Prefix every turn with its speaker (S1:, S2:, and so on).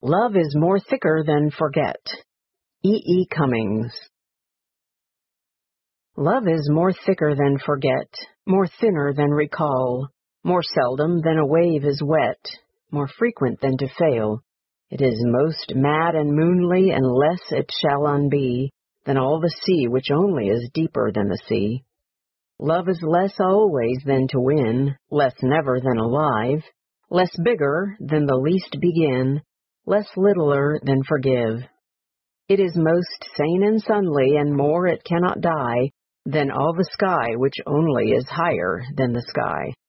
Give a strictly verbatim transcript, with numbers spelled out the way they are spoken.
S1: Love is more thicker than forget. E. E. Cummings. Love is more thicker than forget, more thinner than recall, more seldom than a wave is wet, more frequent than to fail. It is most mad and moonly, and less it shall unbe than all the sea, which only is deeper than the sea. Love is less always than to win, less never than alive, less bigger than the least begin, less littler than forgive. It is most sane and sunly, and more it cannot die than all the sky, which only is higher than the sky.